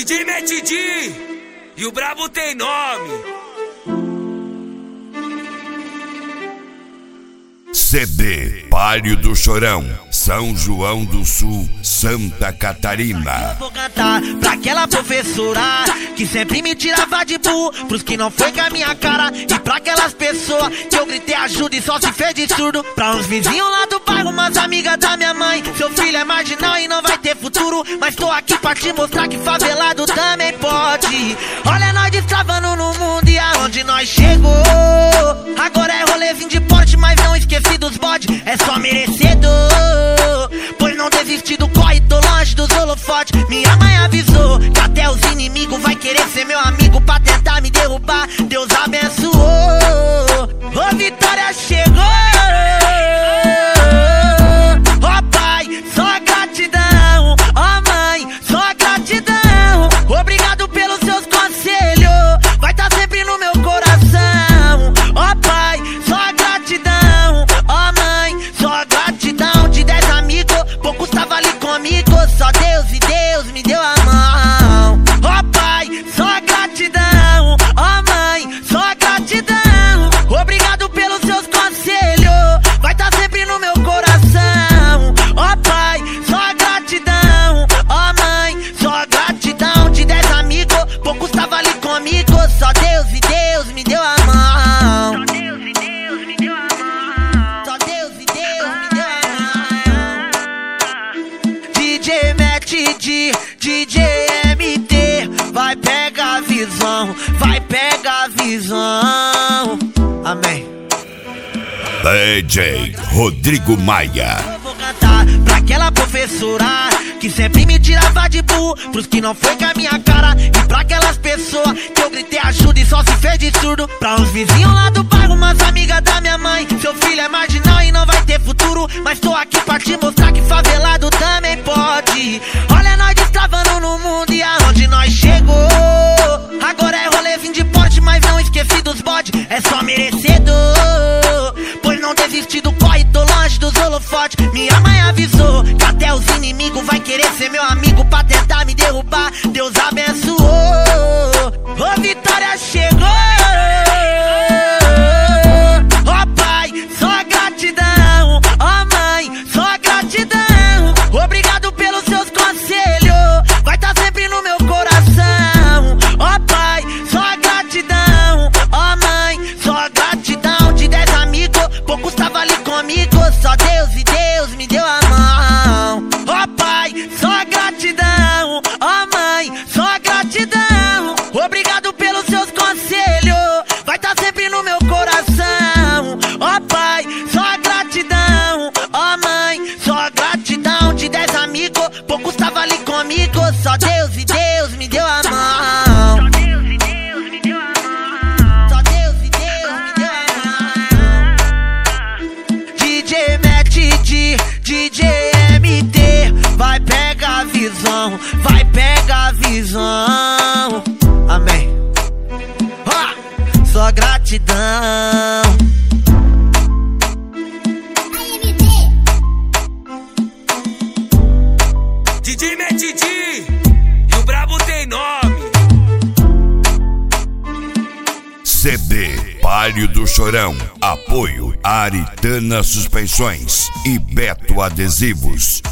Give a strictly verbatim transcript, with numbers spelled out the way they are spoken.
Didi Mete Di e o brabo tem nome. C D Palio do Chorão, São João do Sul, Santa Catarina. Eu vou cantar pra aquela professora que sempre me tirava de burro, pros que não foi com a minha cara, e pra aquelas pessoas que eu gritei ajuda e só se fez de surdo. Pra uns vizinhos lá do bairro, umas amigas da minha mãe. Seu filho é marginal e não vai ter futuro, mas tô aqui pra te mostrar que favelado também pode. Olha nós destravando no mundo e aonde nós chegou. Agora é rolezinho de porte, mas não esqueci dos bode, é só merecedor. Pois não desisti do corre, tô longe dos holofotes. Minha mãe avisou que até os inimigos vai querer ser meu amigo pra tentar me derrubar. Deus abençoou, ô vitória chegou. Ó pai, só gratidão. Ó mãe, só gratidão. Obrigado pelos seus conselhos, vai tá sempre no meu coração. Ó pai, só gratidão. Ó mãe, só gratidão. De dez amigos, poucos tava ali comigo. Só Deus e Deus me deu a mão. Ó pai, só gratidão. Ó mãe, só gratidão. Obrigado pelos seus conselhos, vai tá sempre no meu coração. Ó pai, só gratidão. Ó mãe, só gratidão. De dez amigos, poucos tava ali comigo. Só Deus e Deus me deu a mão. Só Deus e Deus me deu a mão. Só Deus e Deus me deu a mão. D J Mete Di, D J M T, vai pegar a visão, vai pegar a visão. Amém. D J Rodrigo Maia. Eu vou cantar pra aquela professora que sempre me tirava de burro, pros que não foi com a minha cara, e pra aquelas pessoas que eu gritei ajuda e só se fez de surdo. Pra uns vizinhos lá do bairro, umas amigas da minha mãe. Seu filho é marginal e não vai ter futuro, mas tô aqui pra te mostrar que favelado também pode. Olha nós destravando no mundo e aonde nós chegou. Agora é rolezinho de porte, mas não esqueci dos bode, é só merecedor. Pois não desisti do corre, tô longe dos holofotes. Minha mãe avisou que até os inimigos vai querer ser meu amigo pra tentar me derrubar. Deus abençoou, ô vitória chegou. Ó pai, só gratidão. Ó mãe, só gratidão. Obrigado pelos seus conselhos, vai tá sempre no meu coração. Ó pai, só gratidão. Ó mãe, só gratidão. De dez amigos, poucos tava ali comigo. Só Deus e Deus me deu a mão. Ó pai, só gratidão. Ó mãe, só gratidão. Obrigado pelos seus conselhos, vai tá sempre no meu coração. Ó pai, só gratidão. Ó mãe, só gratidão. De dez amigos, poucos tava ali comigo. Só Deus e Deus me deu a mão. Só Deus e Deus me deu a mão. Só Deus e Deus me deu a mão. D J Mete Di, D J M T, vai pegar a visão, vai pegar a visão. Amém. Ó, só gratidão. Didi Mete Di e o brabo tem nome. C D Palio do Chorão, apoio Aritana Suspensões e Beto Adesivos.